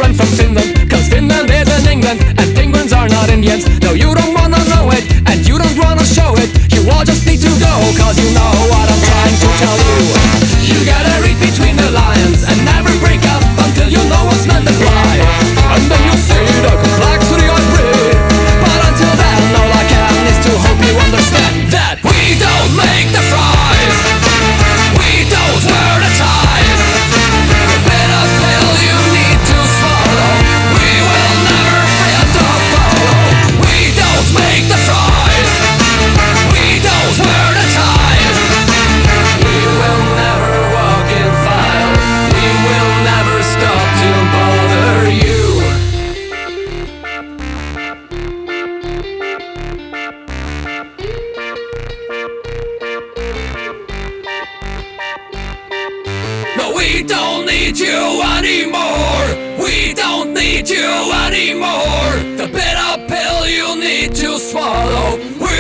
run from Finland, cause Finland isn't England, and penguins are not Indians. No, you don't wanna know it, and you don't wanna show it. You all just need to go, cause you know what I'm trying to tell you. You gotta read between the lines, and never break up until you know what's meant to lie. And then you'll see the complexity I bring. But until then, all I can is to hope you understand that we don't make the fries, we don't wear the ties. The bitter pill you need to swallow, we will never fail to follow. We don't make the fries, we don't wear the ties. We will never walk in file, we will never stop to bother you. No, we don't need you anymore, we don't need you anymore. The bitter pill you need to swallow,